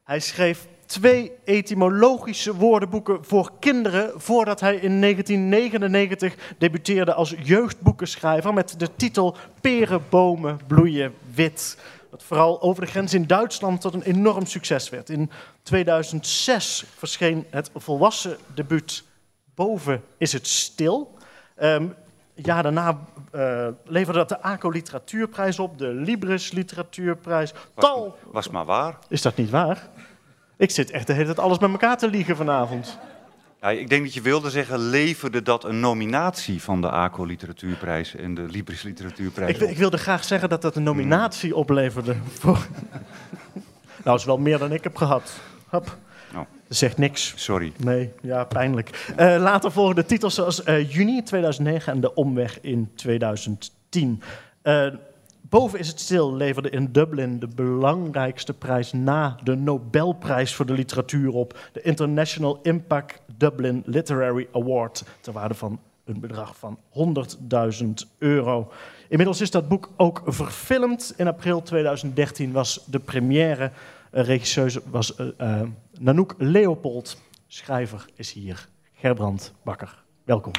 Hij schreef 2 etymologische woordenboeken voor kinderen voordat hij in 1999 debuteerde als jeugdboekenschrijver met de titel Perenbomen bloeien wit. Dat vooral over de grens in Duitsland tot een enorm succes werd. In 2006 verscheen het volwassen debuut Boven is het stil. Ja, daarna leverde dat de ACO Literatuurprijs op, de Libris Literatuurprijs. Was maar waar. Is dat niet waar? Ik zit echt de hele tijd alles bij elkaar te liegen vanavond. Ja, ik denk dat je wilde zeggen, leverde dat een nominatie van de ACO Literatuurprijs en de Libris Literatuurprijs op? Ik wilde graag zeggen dat dat een nominatie opleverde. Nou, dat is wel meer dan ik heb gehad. Hop. Oh. Dat zegt niks. Sorry. Nee, ja, pijnlijk. Later volgen de titels zoals Juni 2009 en De Omweg in 2010. Boven is het stil leverde in Dublin de belangrijkste prijs na de Nobelprijs voor de literatuur op. De International Impact Dublin Literary Award. Ter waarde van een bedrag van €100.000. Inmiddels is dat boek ook verfilmd. In april 2013 was de première. Regisseuse was Nanook Leopold. Schrijver is hier Gerbrand Bakker. Welkom.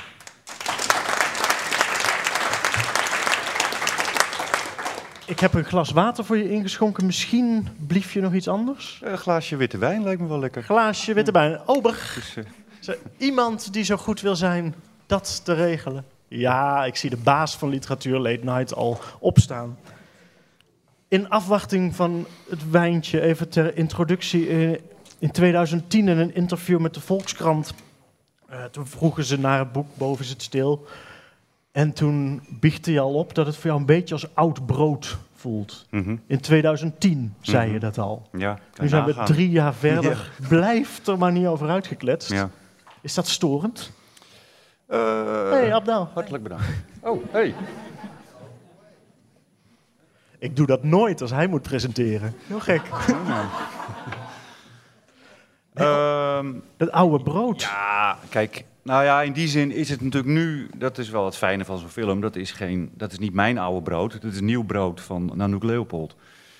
Ik heb een glas water voor je ingeschonken. Misschien blief je nog iets anders? Een glaasje witte wijn lijkt me wel lekker. Glaasje witte wijn. Ober. Dus, Is er iemand die zo goed wil zijn dat te regelen? Ja, ik zie de baas van Literatuur Late Night al opstaan. In afwachting van het wijntje, even ter introductie. In 2010 in een interview met de Volkskrant. Toen vroegen ze naar het boek Boven is het stil. En toen biechtte je al op dat het voor jou een beetje als oud brood voelt. In 2010 zei je dat al. Ja, nu zijn we 3 jaar verder. Ja. Blijft er maar niet over uitgekletst. Ja. Is dat storend? Hey, Abdel. Hartelijk bedankt. Oh, hey. Ik doe dat nooit als hij moet presenteren. Heel gek. Dat oude brood. Ja, kijk. Nou ja, in die zin is het natuurlijk nu... Dat is wel het fijne van zo'n film. Dat is niet mijn oude brood. Dat is nieuw brood van Nanook Leopold.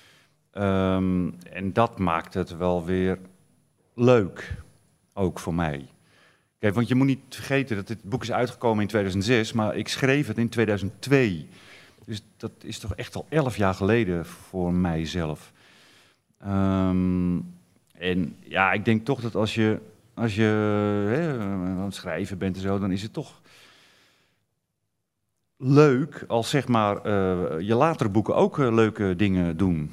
En dat maakt het wel weer leuk. Ook voor mij. Kijk, want je moet niet vergeten dat dit boek is uitgekomen in 2006... maar ik schreef het in 2002. Dus dat is toch echt al 11 jaar geleden voor mijzelf. En ja, ik denk toch dat als je aan het schrijven bent en zo, dan is het toch leuk als zeg maar je latere boeken ook leuke dingen doen.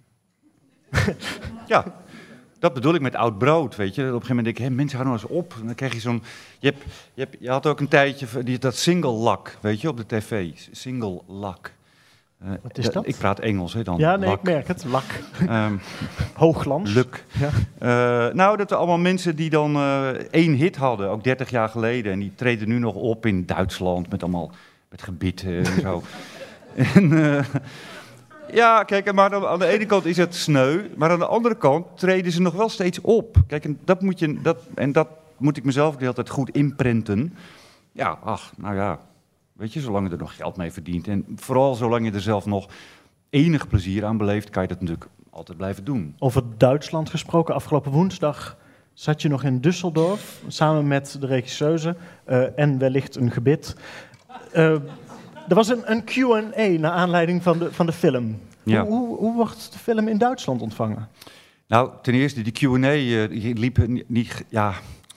Ja, dat bedoel ik met oud brood, weet je. Op een gegeven moment denk ik, mensen houden nou eens op. En dan krijg je zo'n... Je had ook een tijdje dat single lak, weet je, op de tv. Single lak. Wat is dat? Ik praat Engels, hè, dan. Ja, nee, lak. Ik merk het. Lak. Hoogglans. Luk. Ja. Nou, dat er allemaal mensen die dan 1 hit hadden, ook 30 jaar geleden. En die treden nu nog op in Duitsland met gebieden en zo. En, ja, kijk, maar aan de ene kant is het sneu, maar aan de andere kant treden ze nog wel steeds op. Kijk, en dat moet ik mezelf de hele tijd goed inprenten. Ja, nou ja. Weet je, zolang je er nog geld mee verdient. En vooral zolang je er zelf nog enig plezier aan beleeft, kan je dat natuurlijk altijd blijven doen. Over Duitsland gesproken, afgelopen woensdag zat je nog in Düsseldorf samen met de regisseuse en wellicht een gebit. Er was een Q&A naar aanleiding van de film. Ja. Hoe wordt de film in Duitsland ontvangen? Nou, ten eerste, die Q&A liep niet... Ja.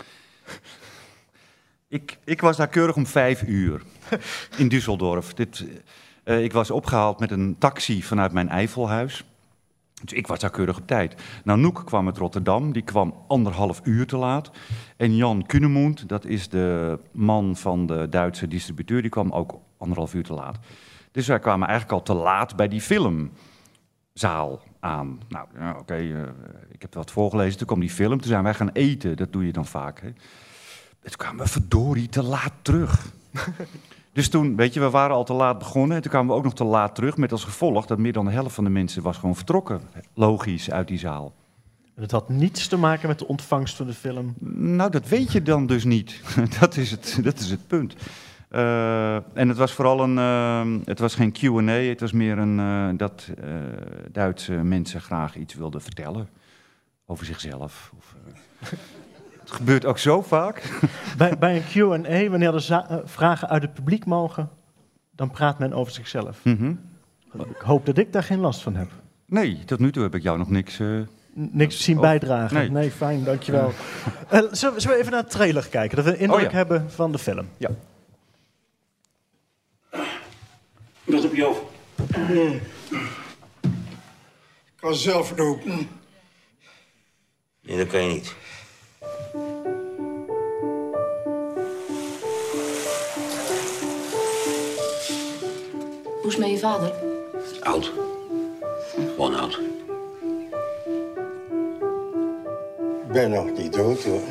Ik was daar keurig om 5 uur in Düsseldorf. Ik was opgehaald met een taxi vanuit mijn Eifelhuis. Dus ik was daar keurig op tijd. Nanook kwam uit Rotterdam, die kwam 1,5 uur te laat. En Jan Kunemund, dat is de man van de Duitse distributeur, die kwam ook 1,5 uur te laat. Dus wij kwamen eigenlijk al te laat bij die filmzaal aan. Nou, ja, oké, ik heb wat voorgelezen, toen kwam die film, toen zijn wij gaan eten, dat doe je dan vaak, hè. En toen kwamen we verdorie te laat terug. Dus toen, weet je, we waren al te laat begonnen. En toen kwamen we ook nog te laat terug. Met als gevolg dat meer dan de helft van de mensen was gewoon vertrokken. Logisch, uit die zaal. Het had niets te maken met de ontvangst van de film? Nou, dat weet je dan dus niet. Dat is het punt. En het was vooral het was geen Q&A. Het was meer dat Duitse mensen graag iets wilden vertellen. over zichzelf. Het gebeurt ook zo vaak. Bij een Q&A, wanneer er vragen uit het publiek mogen, dan praat men over zichzelf. Ik hoop dat ik daar geen last van heb. Nee, tot nu toe heb ik jou nog niks... Niks zien bijdragen. Nee, fijn, dankjewel. Zullen we even naar de trailer kijken, dat we een indruk hebben van de film? Ja. Wat heb je over? Ik kan zelf roken. Nee, dat kan je niet. Hoe is het met je vader? Oud. Gewoon oud. Ik ben nog niet dood, hoor.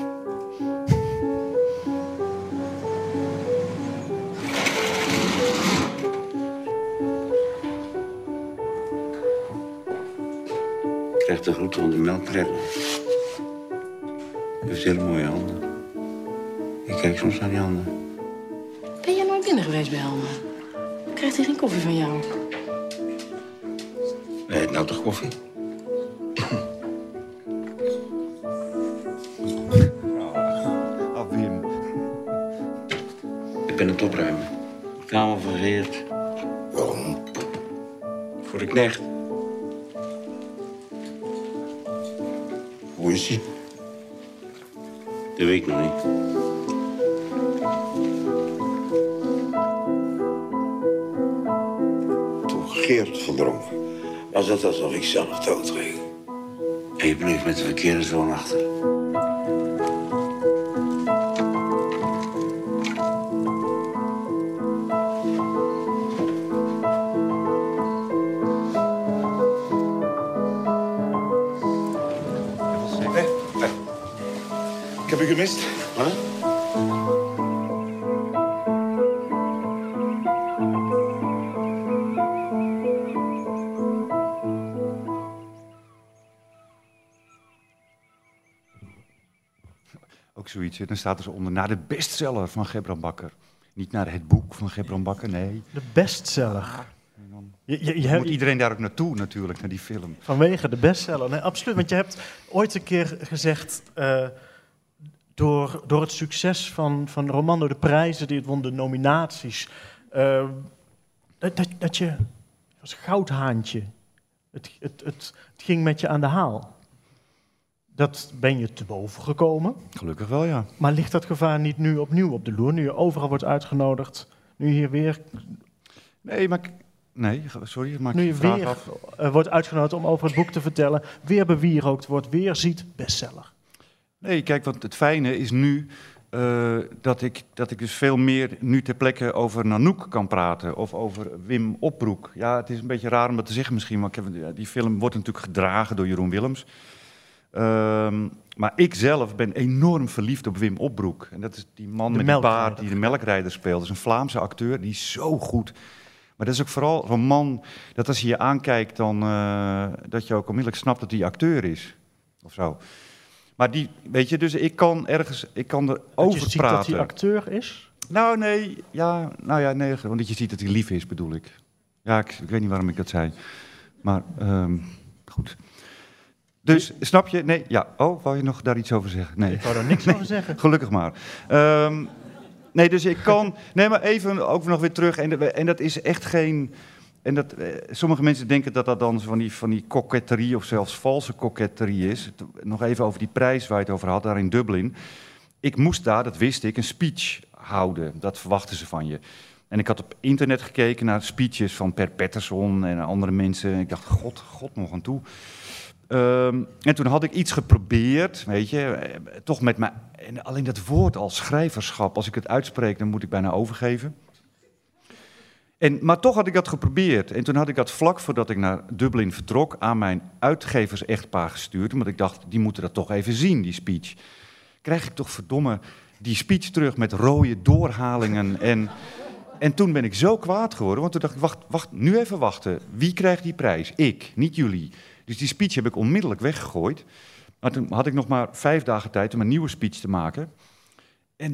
Ik krijg de groeten van de melkredder. Hij heeft hele mooie handen. Ik kijk soms naar die handen. Ben jij nooit binnen geweest bij Helma? Krijgt hij geen koffie van jou? Hij heeft nou toch koffie? Wim. Ik ben het opruimen. De kamer van Geert. Waarom? Voor de knecht. Hoe is hij? Dat weet ik nog niet. Toen Geert verdronk, was het alsof ik zelf dood ging. En je bleef met de verkeerde zoon achter. Ik heb u gemist. Huh? Ook zoiets, hè. Dan staat er zo onder, naar de bestseller van Gebran Bakker. Niet naar het boek van Gebran Bakker, nee. De bestseller. Je Moet iedereen daar ook naartoe natuurlijk, naar die film. Vanwege de bestseller, nee, absoluut. Want je hebt ooit een keer gezegd, door het succes van de roman, door de prijzen die het won, de nominaties, dat je als goudhaantje, het ging met je aan de haal. Dat ben je te boven gekomen. Gelukkig wel, ja. Maar ligt dat gevaar niet nu opnieuw op de loer, nu je overal wordt uitgenodigd, nu hier weer... Nee, maar... Nee, sorry, maak Nu je je vraag weer af. wordt uitgenodigd om over het boek te vertellen, weer bewierookt wordt, weer ziet bestseller. Nee, kijk, want het fijne is nu dat ik dus veel meer nu ter plekke over Nanoek kan praten. Of over Wim Opbroek. Ja, het is een beetje raar om dat te zeggen misschien, maar die film wordt natuurlijk gedragen door Jeroen Willems. Maar ik zelf ben enorm verliefd op Wim Opbroek. En dat is die man met die baard die de melkrijder speelt. Dat is een Vlaamse acteur, die is zo goed. Maar dat is ook vooral zo'n man, dat als je je aankijkt, dan dat je ook onmiddellijk snapt dat hij acteur is. Of zo. Maar die, weet je, dus ik kan erover praten. Je ziet dat hij acteur is? Nee, want dat je ziet dat hij lief is, bedoel ik. Ja, ik weet niet waarom ik dat zei. Maar, goed. Dus, snap je? Nee, ja. Oh, wou je nog daar iets over zeggen? Nee. Ik wou daar niks over zeggen. Gelukkig maar. Nee, dus ik kan... Nee, maar even ook nog weer terug. En dat is echt geen... En dat, sommige mensen denken dat dat dan van die koketterie of zelfs valse koketterie is. Nog even over die prijs waar je het over had, daar in Dublin. Ik moest daar, dat wist ik, een speech houden. Dat verwachten ze van je. En ik had op internet gekeken naar speeches van Per Pettersson en andere mensen. En ik dacht, god nog aan toe. En toen had ik iets geprobeerd, weet je, toch met mij. En alleen dat woord als schrijverschap, als ik het uitspreek, dan moet ik bijna overgeven. Maar toch had ik dat geprobeerd. En toen had ik dat vlak voordat ik naar Dublin vertrok aan mijn uitgevers-echtpaar gestuurd. Omdat ik dacht, die moeten dat toch even zien, die speech. Krijg ik toch verdomme die speech terug met rode doorhalingen. En toen ben ik zo kwaad geworden, want toen dacht ik, wacht, nu even wachten. Wie krijgt die prijs? Ik, niet jullie. Dus die speech heb ik onmiddellijk weggegooid. Maar toen had ik nog maar 5 dagen tijd om een nieuwe speech te maken. En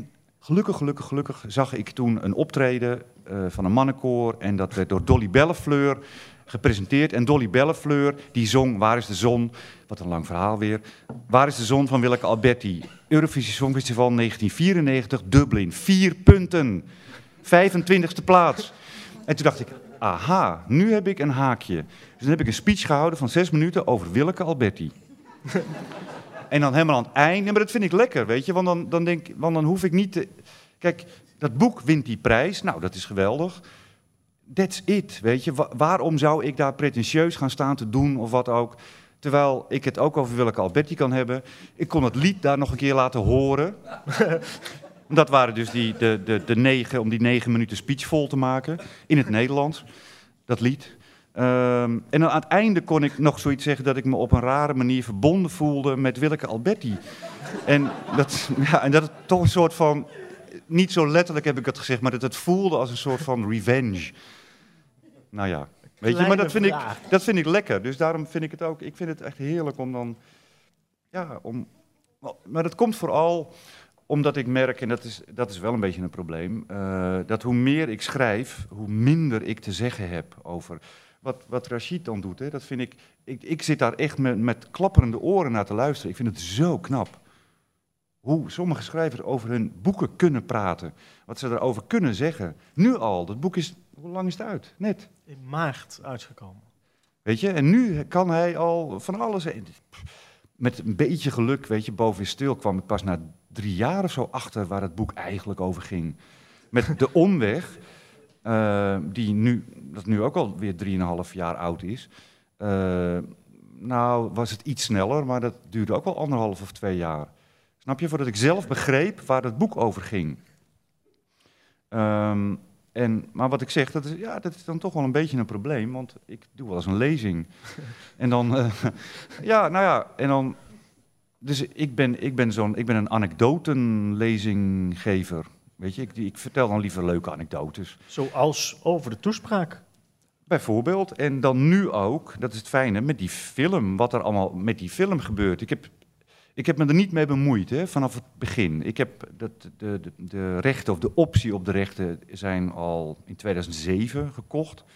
Gelukkig zag ik toen een optreden van een mannenkoor. En dat werd door Dolly Bellefleur gepresenteerd. En Dolly Bellefleur, die zong Waar is de zon? Wat een lang verhaal weer. Waar is de zon van Willeke Alberti? Eurovisie Songfestival 1994, Dublin. 4 punten. 25e plaats. En toen dacht ik, aha, nu heb ik een haakje. Dus dan heb ik een speech gehouden van 6 minuten over Willeke Alberti. En dan helemaal aan het eind. Ja, maar dat vind ik lekker, weet je. Want dan hoef ik niet te... Kijk, dat boek wint die prijs. Nou, dat is geweldig. That's it, weet je. Waarom zou ik daar pretentieus gaan staan te doen of wat ook? Terwijl ik het ook over Willeke Alberti kan hebben. Ik kon het lied daar nog een keer laten horen. Dat waren dus om die 9 minuten speech vol te maken. In het Nederlands, dat lied. En dan aan het einde kon ik nog zoiets zeggen dat ik me op een rare manier verbonden voelde met Willeke Alberti. En dat het toch een soort van, niet zo letterlijk heb ik het gezegd, maar dat het voelde als een soort van revenge. Nou ja, weet je, maar dat vind ik lekker. Dus daarom vind ik het ook, ik vind het echt heerlijk om dan, maar dat komt vooral omdat ik merk, en dat is wel een beetje een probleem, dat hoe meer ik schrijf, hoe minder ik te zeggen heb over... Wat Rachid dan doet, hè, dat vind ik zit daar echt met klapperende oren naar te luisteren. Ik vind het zo knap. Hoe sommige schrijvers over hun boeken kunnen praten. Wat ze erover kunnen zeggen. Nu al, dat boek is, hoe lang is het uit? Net. In maart uitgekomen. Weet je, en nu kan hij al van alles... Met een beetje geluk, weet je, Boven is stil kwam ik pas na 3 jaar of zo achter waar het boek eigenlijk over ging. Met De Omweg... dat nu ook alweer 3,5 jaar oud is. Nou was het iets sneller, maar dat duurde ook wel 1,5 of 2 jaar. Snap je? Voordat ik zelf begreep waar het boek over ging. Maar wat ik zeg, dat is dan toch wel een beetje een probleem, want ik doe wel eens een lezing. En dan, en dan... Dus ik ben een anekdotenlezinggever. Weet je, ik vertel dan liever leuke anekdotes. Zoals over de toespraak. Bijvoorbeeld. En dan nu ook, dat is het fijne, met die film. Wat er allemaal met die film gebeurt. Ik heb me er niet mee bemoeid, hè, vanaf het begin. Ik heb de rechten, of de optie op de rechten, zijn al in 2007 gekocht.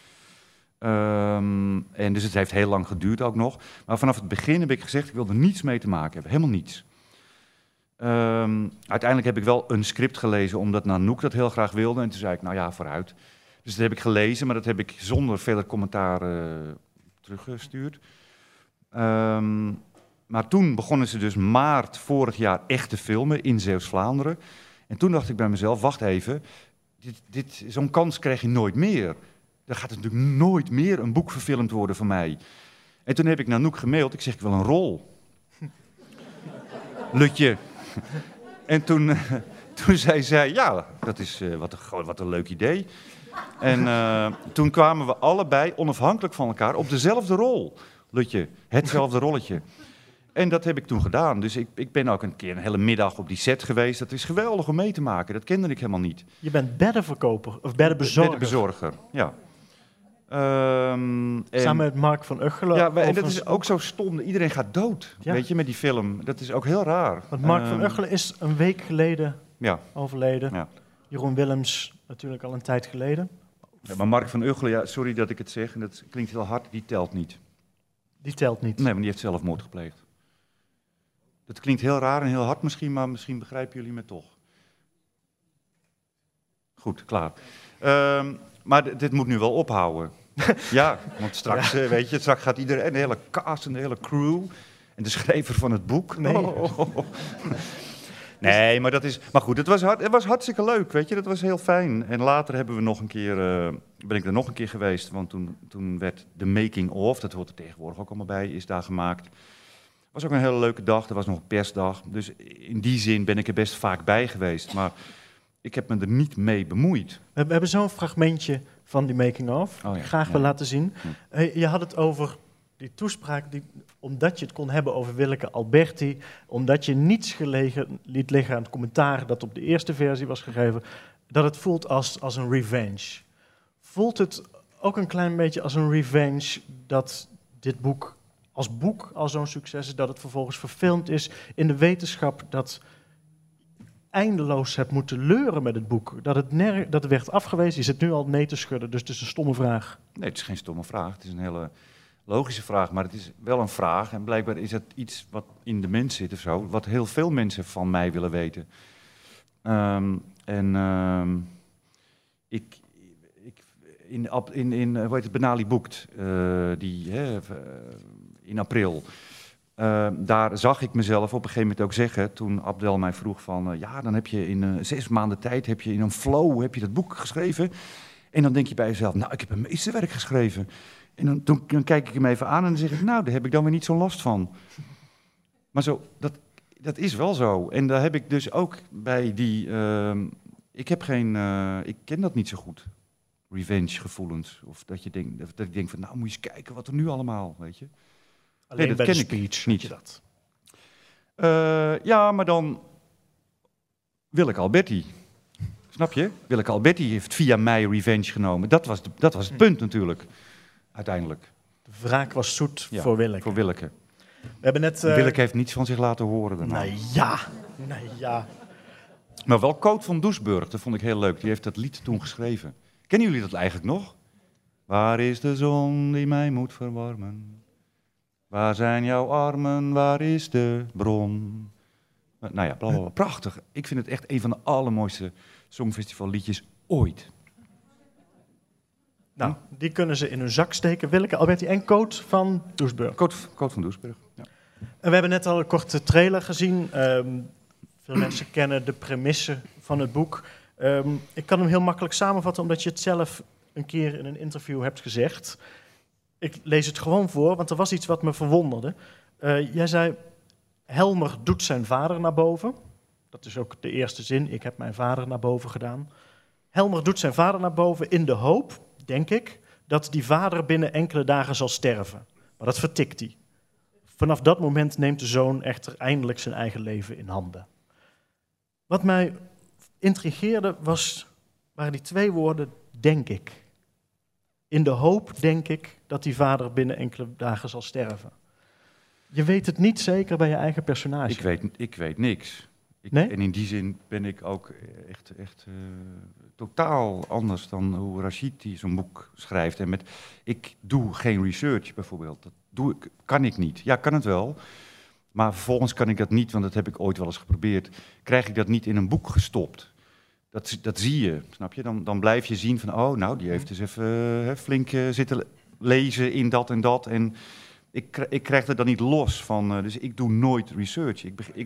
En dus het heeft heel lang geduurd ook nog. Maar vanaf het begin heb ik gezegd, ik wil er niets mee te maken hebben. Helemaal niets. Uiteindelijk heb ik wel een script gelezen, omdat Nanoek dat heel graag wilde. En toen zei ik, nou ja, vooruit. Dus dat heb ik gelezen, maar dat heb ik zonder verder commentaar teruggestuurd. Maar toen begonnen ze dus maart vorig jaar echt te filmen in Zeeuws-Vlaanderen. En toen dacht ik bij mezelf, wacht even, zo'n kans krijg je nooit meer. Er gaat natuurlijk nooit meer een boek verfilmd worden van mij. En toen heb ik Nanoek gemaild, ik zeg, ik wil een rol. Lutje. En toen zei zij, ja, dat is wat een leuk idee. En toen kwamen we allebei onafhankelijk van elkaar op dezelfde rol. Lutje, hetzelfde rolletje. En dat heb ik toen gedaan. Dus ik ben ook een keer een hele middag op die set geweest. Dat is geweldig om mee te maken. Dat kende ik helemaal niet. Je bent beddenverkoper of beddenbezorger. Beddenbezorger, ja. Samen met Mark van Uggelen. Ja, en dat is ook zo stom. Iedereen gaat dood, weet je, met die film. Dat is ook heel raar. Want Mark van Uggelen is een week geleden overleden. Ja. Jeroen Willems natuurlijk al een tijd geleden. Ja, maar Mark van Uggelen, ja, sorry dat ik het zeg, en dat klinkt heel hard, die telt niet. Die telt niet? Nee, maar die heeft zelfmoord gepleegd. Dat klinkt heel raar en heel hard misschien, maar misschien begrijpen jullie me toch. Goed, klaar. Maar dit moet nu wel ophouden. Ja, want straks, weet je, straks gaat iedereen, de hele cast en de hele crew en de schrijver van het boek. Nee, nee, maar maar goed, het was hartstikke leuk, weet je, dat was heel fijn. En later hebben we nog een keer, ben ik er nog een keer geweest, want toen werd de making of, dat hoort er tegenwoordig ook allemaal bij, is daar gemaakt. Het was ook een hele leuke dag, er was nog een persdag, dus in die zin ben ik er best vaak bij geweest, maar ik heb me er niet mee bemoeid. We hebben zo'n fragmentje van die making-of, graag wil laten zien. Je had het over die toespraak, omdat je het kon hebben over Willeke Alberti, omdat je niets liet liggen aan het commentaar dat op de eerste versie was gegeven, dat het voelt als een revenge. Voelt het ook een klein beetje als een revenge dat dit boek al zo'n succes is, dat het vervolgens verfilmd is in de wetenschap dat eindeloos hebt moeten leuren met het boek. Dat het werd afgewezen. Je zit nu al nee te schudden, dus het is een stomme vraag. Nee, het is geen stomme vraag. Het is een hele logische vraag, maar het is wel een vraag. En blijkbaar is het iets wat in de mens zit of zo, wat heel veel mensen van mij willen weten. Hoe heet het, Benali Boekt, in april. Daar zag ik mezelf op een gegeven moment ook zeggen, toen Abdel mij vroeg van, dan heb je in 6 maanden tijd, heb je in een flow, heb je dat boek geschreven. En dan denk je bij jezelf, nou, ik heb een meesterwerk geschreven. En dan kijk ik hem even aan en dan zeg ik, nou, daar heb ik dan weer niet zo'n last van. Maar zo, dat is wel zo. En daar heb ik dus ook bij die, ik ken dat niet zo goed. Revenge gevoelens. Of dat ik denk van, nou, moet je eens kijken wat er nu allemaal, weet je. Alleen dat bij ken de ik speech niet. je dat. Ja, maar dan Willeke Alberti. Snap je? Willeke Alberti heeft via mij revenge genomen. Dat was het punt natuurlijk, uiteindelijk. De wraak was zoet Ja, voor Willeke. Voor Willeke. We hebben net... Willeke heeft niets van zich laten horen daarna. Nee, ja. Maar wel Coot van Doesburg, dat vond ik heel leuk. Die heeft dat lied toen geschreven. Kennen jullie dat eigenlijk nog? Waar is de zon die mij moet verwarmen? Waar zijn jouw armen? Waar is de bron? Nou ja, blablabla. Prachtig. Ik vind het echt een van de allermooiste songfestivalliedjes ooit. Nou, die kunnen ze in hun zak steken. Willeke Alberti en Coot van Doesburg. Coot van Doesburg, ja. En we hebben net al een korte trailer gezien. Veel mensen kennen de premisse van het boek. Ik kan hem heel makkelijk samenvatten, omdat je het zelf een keer in een interview hebt gezegd. Ik lees het gewoon voor, want er was iets wat me verwonderde. Jij zei, Helmer doet zijn vader naar boven. Dat is ook de eerste zin, ik heb mijn vader naar boven gedaan. Helmer doet zijn vader naar boven in de hoop, denk ik, dat die vader binnen enkele dagen zal sterven. Maar dat vertikt hij. Vanaf dat moment neemt de zoon echter eindelijk zijn eigen leven in handen. Wat mij intrigeerde waren die 2 woorden, denk ik. In de hoop, denk ik, dat die vader binnen enkele dagen zal sterven. Je weet het niet zeker bij je eigen personage. Ik weet niks. Nee? En in die zin ben ik ook echt totaal anders dan hoe Rashid die zo'n boek schrijft. En ik doe geen research bijvoorbeeld. Kan ik niet. Ja, kan het wel. Maar vervolgens kan ik dat niet, want dat heb ik ooit wel eens geprobeerd. Krijg ik dat niet in een boek gestopt. Dat zie je, snap je? Dan blijf je zien van, oh, nou, die heeft dus even flink zitten lezen in dat en dat. En ik krijg er dan niet los van, dus ik doe nooit research.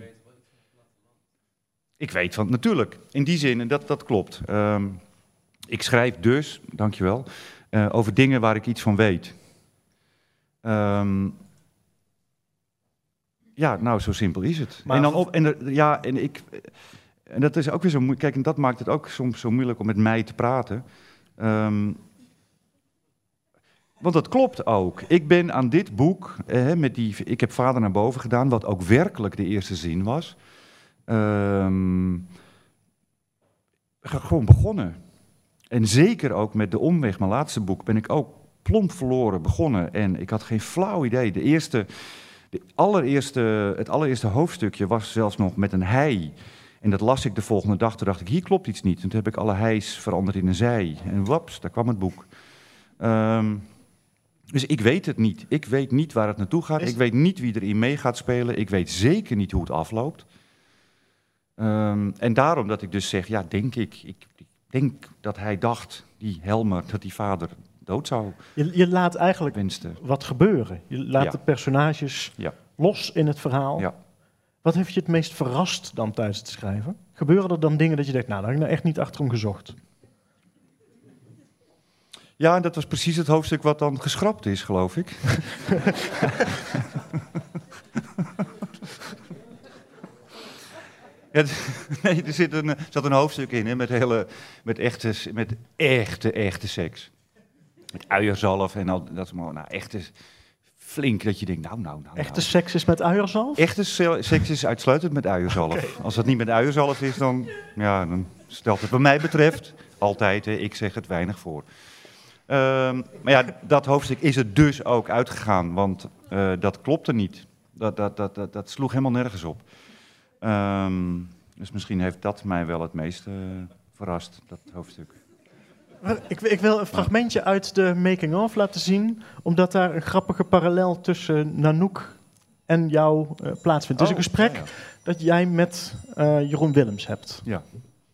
Ik weet van, natuurlijk, in die zin, en dat klopt. Ik schrijf dus, dankjewel, over dingen waar ik iets van weet. Ja, nou, zo simpel is het. Maar en dat is ook weer zo moeilijk. Kijk, en dat maakt het ook soms zo moeilijk om met mij te praten. Want dat klopt ook. Ik ben aan dit boek, ik heb Vader naar boven gedaan, wat ook werkelijk de eerste zin was. Gewoon begonnen. En zeker ook met De Omweg, mijn laatste boek, ben ik ook plomp verloren begonnen. En ik had geen flauw idee. Het allereerste hoofdstukje was zelfs nog met een hij. En dat las ik de volgende dag. Toen dacht ik, hier klopt iets niet. Toen heb ik alle hij's veranderd in een zij. En waps, daar kwam het boek. Dus ik weet het niet. Ik weet niet waar het naartoe gaat. Ik weet niet wie erin mee gaat spelen. Ik weet zeker niet hoe het afloopt. En daarom dat ik dus zeg, ja, denk ik. Ik denk dat hij dacht, die Helmer, dat die vader dood zou Je laat eigenlijk wensten. wat gebeuren. Je laat de personages los in het verhaal. Ja. Wat heeft je het meest verrast dan tijdens het schrijven? Gebeuren er dan dingen dat je denkt, nou, daar heb ik nou echt niet achterom gezocht? Ja, en dat was precies het hoofdstuk wat dan geschrapt is, geloof ik. Ja, nee, er zat een hoofdstuk in hè, met echte seks. Met uierzalf en al dat is maar echte flink dat je denkt, nou. Echte seks is met uierzalf? Echte seks is uitsluitend met uierzalf. Okay. Als dat niet met uierzalf is, dan stelt het wat mij betreft altijd, ik zeg het weinig voor. Maar ja, dat hoofdstuk is er dus ook uitgegaan, want dat klopte niet. Dat sloeg helemaal nergens op. Dus misschien heeft dat mij wel het meest verrast, dat hoofdstuk. Ik wil een fragmentje uit de making-of laten zien, omdat daar een grappige parallel tussen Nanook en jou plaatsvindt. Het is een gesprek dat jij met Jeroen Willems hebt. Ja.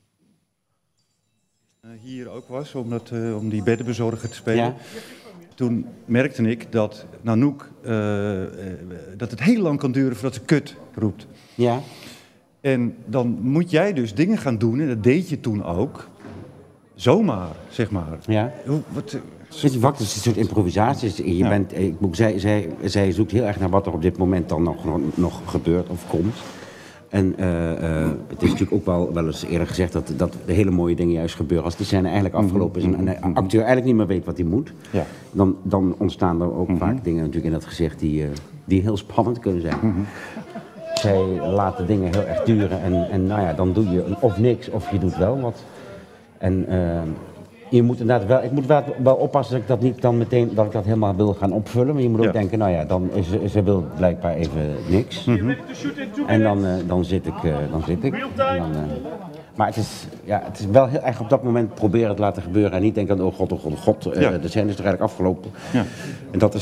Hier ook was, om die beddenbezorger te spelen. Ja. Toen merkte ik dat Nanook, dat het heel lang kan duren voordat ze kut roept. Ja. En dan moet jij dus dingen gaan doen, en dat deed je toen ook, zomaar, zeg maar. Ja. Het is een soort improvisatie. Zij zoekt heel erg naar wat er op dit moment dan nog gebeurt of komt. En het is natuurlijk ook wel eens eerder gezegd dat de hele mooie dingen juist gebeuren als die scène eigenlijk afgelopen is en de acteur eigenlijk niet meer weet wat hij moet. Ja. Dan ontstaan er ook vaak dingen natuurlijk in dat gezicht die heel spannend kunnen zijn. Zij laten dingen heel erg duren en nou ja, dan doe je of niks of je doet wel wat. En je moet inderdaad wel, ik moet wel oppassen dat ik dat niet dan meteen, dat ik dat helemaal wil gaan opvullen. Maar je moet ook denken, nou ja, dan ze wil blijkbaar even niks. En dan zit ik. Maar het is wel heel erg op dat moment proberen te laten gebeuren. En niet denken, oh god, de scène is toch eigenlijk afgelopen. Ja. En dat is...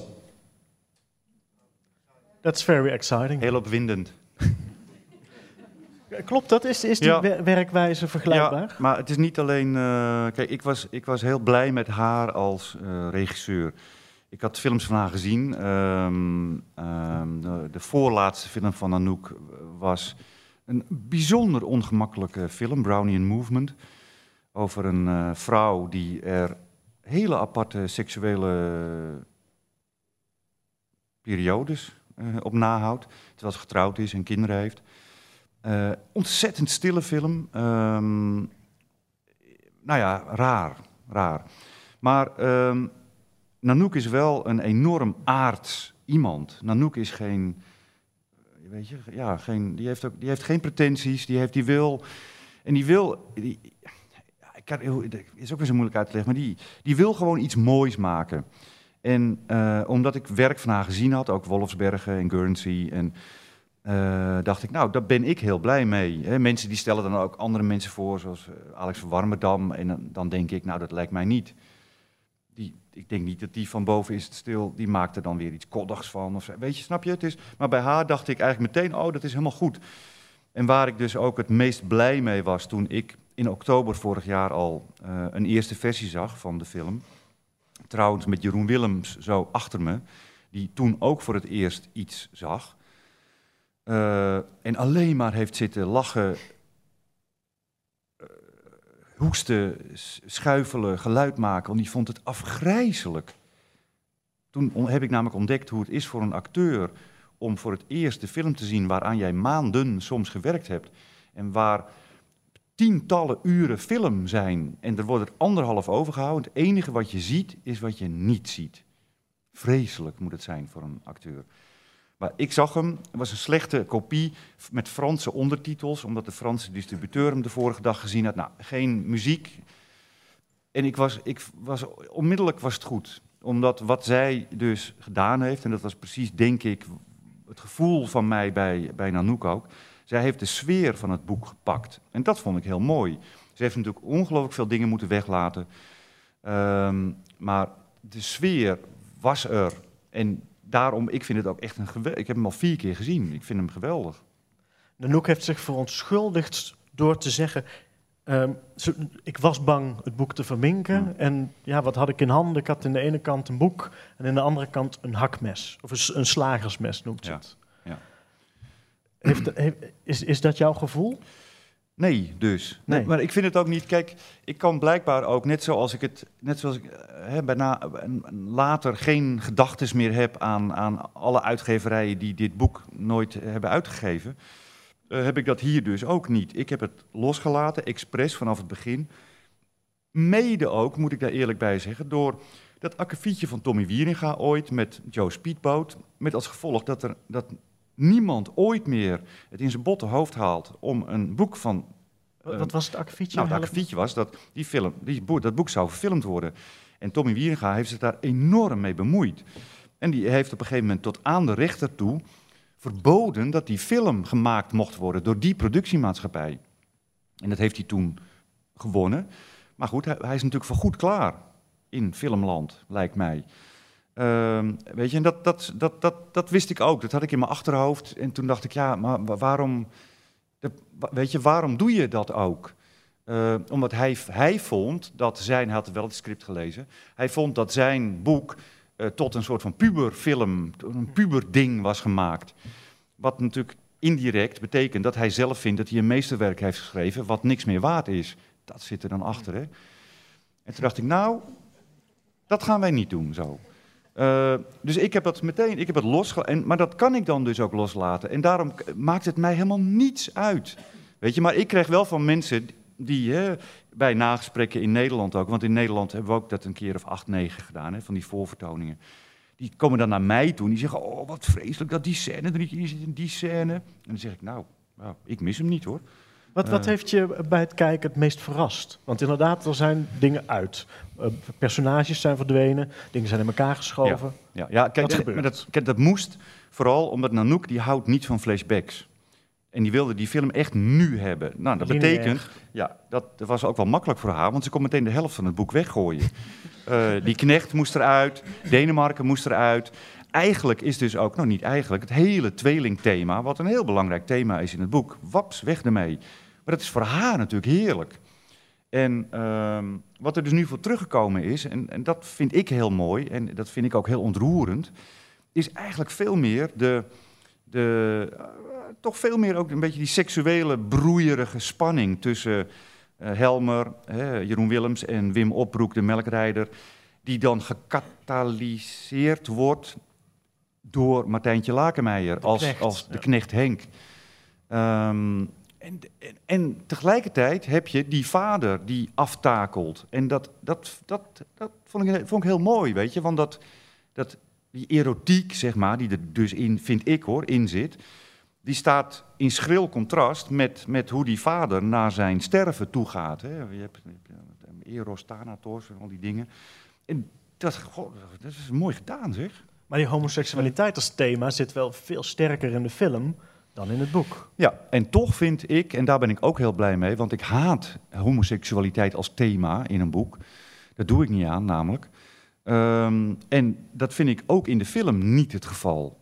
That's very exciting. Heel opwindend. Klopt dat? Is die werkwijze vergelijkbaar? Ja, maar het is niet alleen... kijk, ik was heel blij met haar als regisseur. Ik had films van haar gezien. De voorlaatste film van Nanook was een bijzonder ongemakkelijke film, Brownian Movement. Over een vrouw die er hele aparte seksuele periodes op nahoudt. Terwijl ze getrouwd is en kinderen heeft. Ontzettend stille film. Nou ja, raar. Maar Nanook is wel een enorm aards iemand. Nanook is geen... Weet je, ja, die heeft geen pretenties, die wil... En die wil... Het is ook weer zo moeilijk uit te leggen, maar die wil gewoon iets moois maken. En omdat ik werk van haar gezien had, ook Wolfsbergen en Guernsey... En, dacht ik, nou, daar ben ik heel blij mee. Hè. Mensen die stellen dan ook andere mensen voor, zoals Alex van Warmerdam. En dan denk ik, nou, dat lijkt mij niet. Ik denk niet dat die van boven is het stil, die maakt er dan weer iets koddigs van. Of zo. Weet je, snap je? Het is, maar bij haar dacht ik eigenlijk meteen, oh, dat is helemaal goed. En waar ik dus ook het meest blij mee was, toen ik in oktober vorig jaar al een eerste versie zag van de film. Trouwens met Jeroen Willems zo achter me, die toen ook voor het eerst iets zag. En alleen maar heeft zitten lachen, hoesten, schuifelen, geluid maken, want die vond het afgrijzelijk. Toen heb ik namelijk ontdekt hoe het is voor een acteur om voor het eerst de film te zien waaraan jij maanden soms gewerkt hebt. En waar tientallen uren film zijn en er wordt er 1,5 overgehouden. Het enige wat je ziet is wat je niet ziet. Vreselijk moet het zijn voor een acteur. Maar ik zag hem, het was een slechte kopie met Franse ondertitels, omdat de Franse distributeur hem de vorige dag gezien had. Nou, geen muziek. En onmiddellijk was het goed. Omdat wat zij dus gedaan heeft, en dat was precies, denk ik, het gevoel van mij bij Nanook ook. Zij heeft de sfeer van het boek gepakt. En dat vond ik heel mooi. Ze heeft natuurlijk ongelooflijk veel dingen moeten weglaten. Maar de sfeer was er. En daarom, ik vind het ook echt ik heb hem al 4 keer gezien. Ik vind hem geweldig. Nanook heeft zich verontschuldigd door te zeggen... ik was bang het boek te verminken. En ja, wat had ik in handen? Ik had in de ene kant een boek en in de andere kant een hakmes. Of een slagersmes noemt ze het. Ja. Is dat jouw gevoel? Nee, dus. Nee. Maar ik vind het ook niet... Kijk, ik kan blijkbaar ook, net zoals ik later geen gedachtes meer heb aan alle uitgeverijen die dit boek nooit hebben uitgegeven, heb ik dat hier dus ook niet. Ik heb het losgelaten, expres vanaf het begin. Mede ook, moet ik daar eerlijk bij zeggen, door dat akkefietje van Tommy Wieringa ooit met Joe Speedboat, met als gevolg dat niemand ooit meer het in zijn botte hoofd haalt om een boek van... Wat was het akkefietje? Nou, het akkefietje was dat dat boek zou verfilmd worden. En Tommy Wieringa heeft zich daar enorm mee bemoeid. En die heeft op een gegeven moment tot aan de rechter toe verboden dat die film gemaakt mocht worden door die productiemaatschappij. En dat heeft hij toen gewonnen. Maar goed, hij is natuurlijk voorgoed klaar in filmland, lijkt mij. Weet je, en dat wist ik ook. Dat had ik in mijn achterhoofd. En toen dacht ik, ja, maar waarom... Weet je, waarom doe je dat ook? Omdat hij vond dat hij had wel het script gelezen, hij vond dat zijn boek tot een soort van puberfilm, een puberding was gemaakt. Wat natuurlijk indirect betekent dat hij zelf vindt dat hij een meesterwerk heeft geschreven wat niks meer waard is. Dat zit er dan achter, hè. En toen dacht ik, nou, dat gaan wij niet doen zo. Dus ik heb het losgelaten, maar dat kan ik dan dus ook loslaten. En daarom maakt het mij helemaal niets uit. Weet je, maar ik kreeg wel van mensen die bij nagesprekken in Nederland ook, want in Nederland hebben we ook dat een keer of 8, 9 gedaan, van die voorvertoningen. Die komen dan naar mij toe en die zeggen, oh wat vreselijk dat die scène er niet in zit, in die scène. En dan zeg ik, nou, ik mis hem niet hoor. Wat heeft je bij het kijken het meest verrast? Want inderdaad, er zijn dingen uit. Personages zijn verdwenen, dingen zijn in elkaar geschoven. Ja, kijk, dat moest vooral omdat Nanook die houdt niet van flashbacks. En die wilde die film echt nu hebben. Nou, dat betekent, dat was ook wel makkelijk voor haar, want ze kon meteen de helft van het boek weggooien. Die knecht moest eruit, Denemarken moest eruit. Eigenlijk is dus ook, nou niet eigenlijk, het hele tweelingthema, wat een heel belangrijk thema is in het boek, waps, weg ermee. Maar dat is voor haar natuurlijk heerlijk. En wat er dus nu voor teruggekomen is, en dat vind ik heel mooi, en dat vind ik ook heel ontroerend, is eigenlijk veel meer toch veel meer ook een beetje die seksuele, broeierige spanning tussen Helmer, Jeroen Willems en Wim Opbroek, de melkrijder, die dan gecatalyseerd wordt door Martijntje Lakenmeijer als de knecht Henk. En tegelijkertijd heb je die vader die aftakelt. En dat vond ik heel mooi, weet je. Want die erotiek, zeg maar, die er dus in, vind ik hoor, in zit, die staat in schril contrast met hoe die vader naar zijn sterven toe gaat. Hè. Je hebt Eros, Thanatos en al die dingen. En dat is mooi gedaan, zeg. Maar die homoseksualiteit als thema zit wel veel sterker in de film dan in het boek. Ja, en toch vind ik, en daar ben ik ook heel blij mee, want ik haat homoseksualiteit als thema in een boek. Dat doe ik niet aan, namelijk. En dat vind ik ook in de film niet het geval.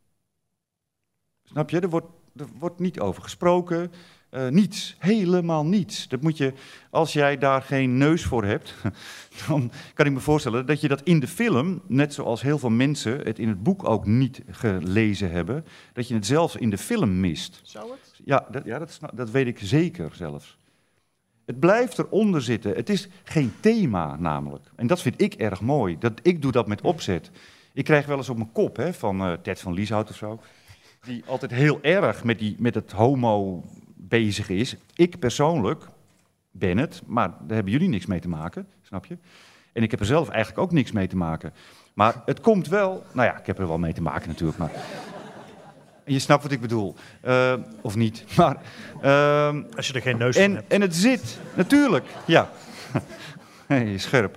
Snap je? Er wordt niet over gesproken. Niets, helemaal niets. Dat moet je, als jij daar geen neus voor hebt, dan kan ik me voorstellen dat je dat in de film, net zoals heel veel mensen het in het boek ook niet gelezen hebben, dat je het zelfs in de film mist. Zou het? Ja, dat weet ik zeker zelfs. Het blijft eronder zitten. Het is geen thema namelijk. En dat vind ik erg mooi. Ik doe dat met opzet. Ik krijg wel eens op mijn kop van Ted van Lieshout of zo, die altijd heel erg met het homo bezig is. Ik persoonlijk ben het, maar daar hebben jullie niks mee te maken, snap je? En ik heb er zelf eigenlijk ook niks mee te maken. Maar het komt wel, nou ja, ik heb er wel mee te maken natuurlijk, maar je snapt wat ik bedoel, of niet. Maar, als je er geen neus van hebt. En het zit, natuurlijk, ja. Hey, scherp.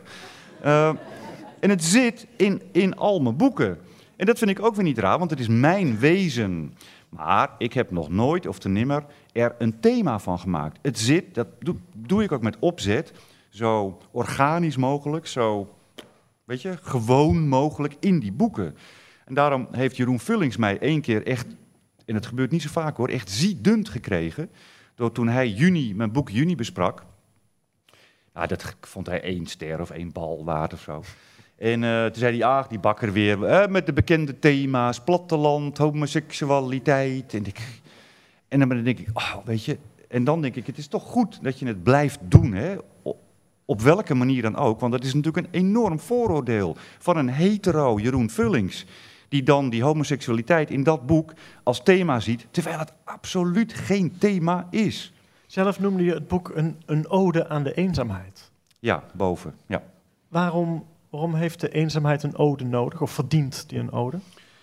En het zit in al mijn boeken. En dat vind ik ook weer niet raar, want het is mijn wezen. Maar ik heb nog nooit of te nimmer er een thema van gemaakt. Het zit, dat doe ik ook met opzet, zo organisch mogelijk, zo, weet je, gewoon mogelijk in die boeken. En daarom heeft Jeroen Vullings mij 1 keer echt, en het gebeurt niet zo vaak hoor, echt ziedend gekregen. Door toen hij mijn boek Juni besprak. Nou, dat vond hij 1 ster of 1 bal waard of zo. En toen zei hij, die bakker weer, met de bekende thema's, platteland, homoseksualiteit. En dan denk ik, weet je, en dan denk ik, het is toch goed dat je het blijft doen, hè? Op welke manier dan ook, want dat is natuurlijk een enorm vooroordeel van een hetero Jeroen Vullings, die dan die homoseksualiteit in dat boek als thema ziet, terwijl het absoluut geen thema is. Zelf noemde je het boek een ode aan de eenzaamheid. Ja, boven, ja. Waarom heeft de eenzaamheid een ode nodig, of verdient die een ode?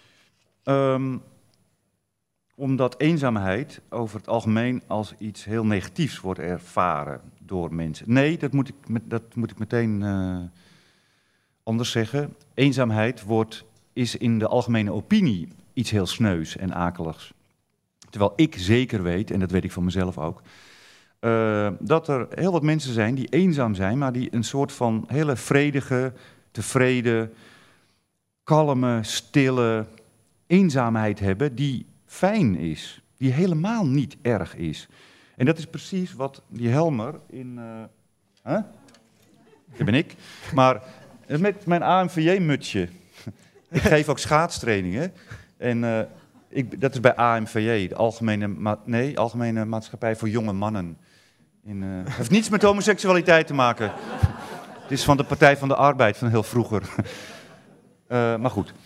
Omdat eenzaamheid over het algemeen als iets heel negatiefs wordt ervaren door mensen. Nee, dat moet ik meteen anders zeggen. Eenzaamheid is in de algemene opinie iets heel sneus en akeligs. Terwijl ik zeker weet, en dat weet ik van mezelf ook, dat er heel wat mensen zijn die eenzaam zijn, maar die een soort van hele vredige, tevreden, kalme, stille eenzaamheid hebben die fijn is, die helemaal niet erg is. En dat is precies wat die Helmer in... Dat ben ik. Maar met mijn AMVJ-mutsje. Ik geef ook schaatstrainingen. En dat is bij AMVJ, de Algemene Maatschappij voor Jonge Mannen. Het heeft niets met homoseksualiteit te maken. Het is van de Partij van de Arbeid van heel vroeger. Maar goed.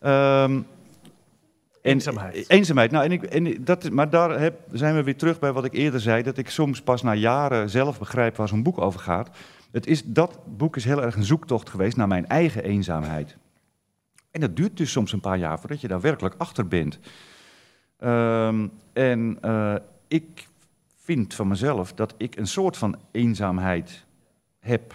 Eenzaamheid. Nou, maar daar zijn we weer terug bij wat ik eerder zei, dat ik soms pas na jaren zelf begrijp waar zo'n boek over gaat. Dat boek is heel erg een zoektocht geweest naar mijn eigen eenzaamheid. En dat duurt dus soms een paar jaar voordat je daar werkelijk achter bent. Ik vind van mezelf dat ik een soort van eenzaamheid heb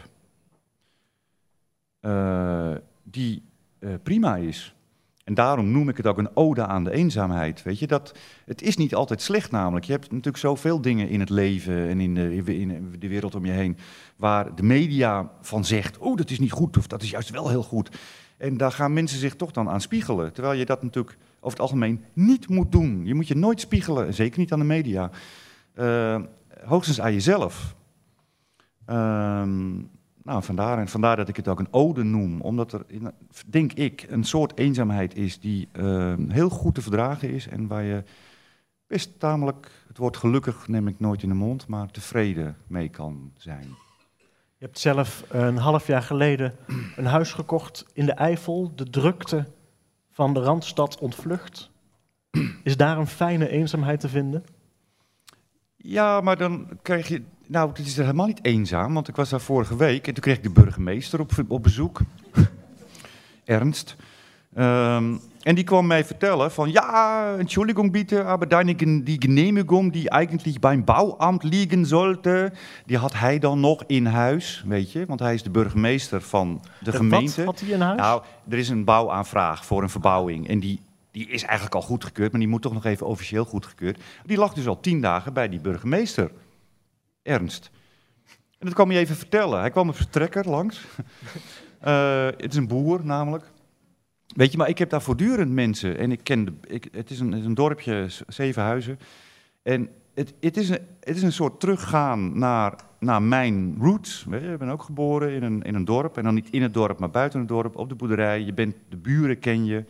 die prima is. En daarom noem ik het ook een ode aan de eenzaamheid. Weet je, het is niet altijd slecht namelijk. Je hebt natuurlijk zoveel dingen in het leven en in de wereld om je heen waar de media van zegt, oh, dat is niet goed of dat is juist wel heel goed. En daar gaan mensen zich toch dan aan spiegelen. Terwijl je dat natuurlijk over het algemeen niet moet doen. Je moet je nooit spiegelen, zeker niet aan de media. Hoogstens aan jezelf. Vandaar dat ik het ook een ode noem. Omdat er, denk ik, een soort eenzaamheid is die heel goed te verdragen is. En waar je best tamelijk, het woord gelukkig neem ik nooit in de mond, maar tevreden mee kan zijn. Je hebt zelf een half jaar geleden een huis gekocht in de Eifel, de drukte van de Randstad ontvlucht. Is daar een fijne eenzaamheid te vinden? Ja, maar dan krijg je... Nou, het is helemaal niet eenzaam, want ik was daar vorige week en toen kreeg ik de burgemeester op bezoek. Ernst. En die kwam mij vertellen van, ja, Entschuldigung bitte, aber die Genehmigung die eigentlich beim Bauamt liegen sollte, die had hij dan nog in huis, weet je, want hij is de burgemeester van de gemeente. Wat had hij in huis? Nou, er is een bouwaanvraag voor een verbouwing en die is eigenlijk al goedgekeurd, maar die moet toch nog even officieel goedgekeurd. Die lag dus al 10 dagen bij die burgemeester, Ernst. En dat kwam hij even vertellen. Hij kwam op zijn trekker langs. Het is een boer namelijk. Weet je, maar ik heb daar voortdurend mensen. En het is een dorpje, 7 huizen. En het is een soort teruggaan naar mijn roots. Ik ben ook geboren in een dorp. En dan niet in het dorp, maar buiten het dorp, op de boerderij. De buren ken je.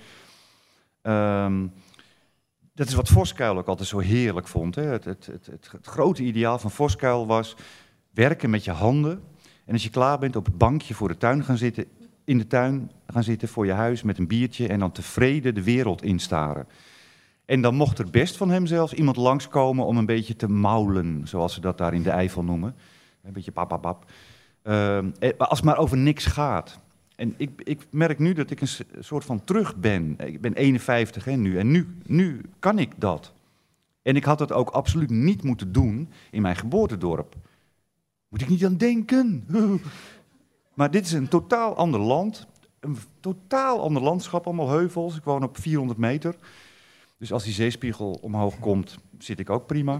Dat is wat Voskuil ook altijd zo heerlijk vond. Hè. Het grote ideaal van Voskuil was werken met je handen. En als je klaar bent op het bankje voor de tuin gaan zitten, in de tuin gaan zitten voor je huis met een biertje en dan tevreden de wereld instaren. En dan mocht er best van hem zelfs iemand langskomen om een beetje te maulen, zoals ze dat daar in de Eifel noemen. Een beetje papapap. Als het maar over niks gaat. En ik merk nu dat ik een soort van terug ben. Ik ben 51 nu en nu kan ik dat. En ik had het ook absoluut niet moeten doen in mijn geboortedorp. Moet ik niet aan denken. Maar dit is een totaal ander land. Een totaal ander landschap, allemaal heuvels. Ik woon op 400 meter. Dus als die zeespiegel omhoog komt, zit ik ook prima.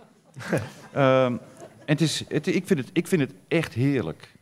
Ik vind het echt heerlijk.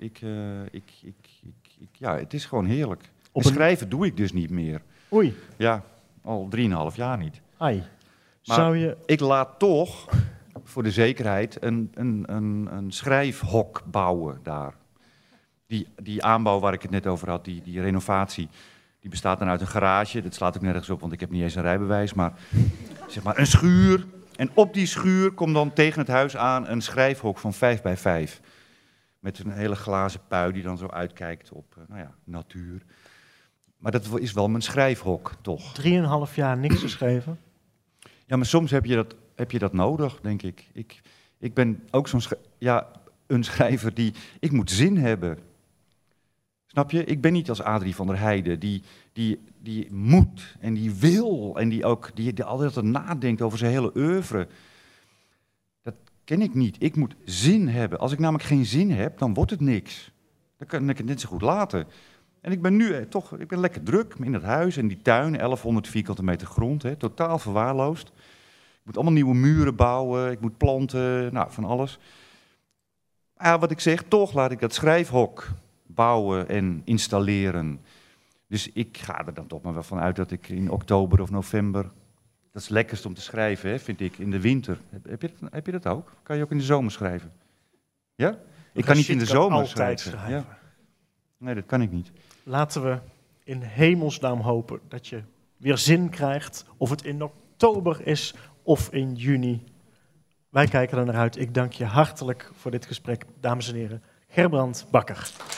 Het is gewoon heerlijk. En schrijven doe ik dus niet meer. Oei. Ja, al 3,5 jaar niet. Ai. Maar ik laat toch voor de zekerheid een schrijfhok bouwen daar. Die aanbouw waar ik het net over had, die renovatie, die bestaat dan uit een garage. Dat slaat ook nergens op, want ik heb niet eens een rijbewijs. Maar zeg maar een schuur. En op die schuur komt dan tegen het huis aan een schrijfhok van 5x5. Met een hele glazen pui die dan zo uitkijkt op natuur. Maar dat is wel mijn schrijfhok, toch? 3,5 jaar niks geschreven? Ja, maar soms heb je dat nodig, denk ik. Ik ben ook een schrijver die... Ik moet zin hebben. Snap je? Ik ben niet als Adrie van der Heijden die moet en die wil en die altijd nadenkt over zijn hele oeuvre. Dat ken ik niet. Ik moet zin hebben. Als ik namelijk geen zin heb, dan wordt het niks. Dan kan ik het net zo goed laten. En ik ben nu ik ben lekker druk in het huis en die tuin, 1100 vierkante meter grond, totaal verwaarloosd. Ik moet allemaal nieuwe muren bouwen, ik moet planten, nou, van alles. Maar wat ik zeg, toch laat ik dat schrijfhok bouwen en installeren. Dus ik ga er dan toch maar wel van uit dat ik in oktober of november... Dat is het lekkerst om te schrijven, hè, vind ik, in de winter. Heb je dat ook? Kan je ook in de zomer schrijven? Ja? Ik kan niet in de zomer schrijven. Ja. Nee, dat kan ik niet. Laten we in hemelsnaam hopen dat je weer zin krijgt. Of het in oktober is of in juni. Wij kijken er naar uit. Ik dank je hartelijk voor dit gesprek, dames en heren. Gerbrand Bakker.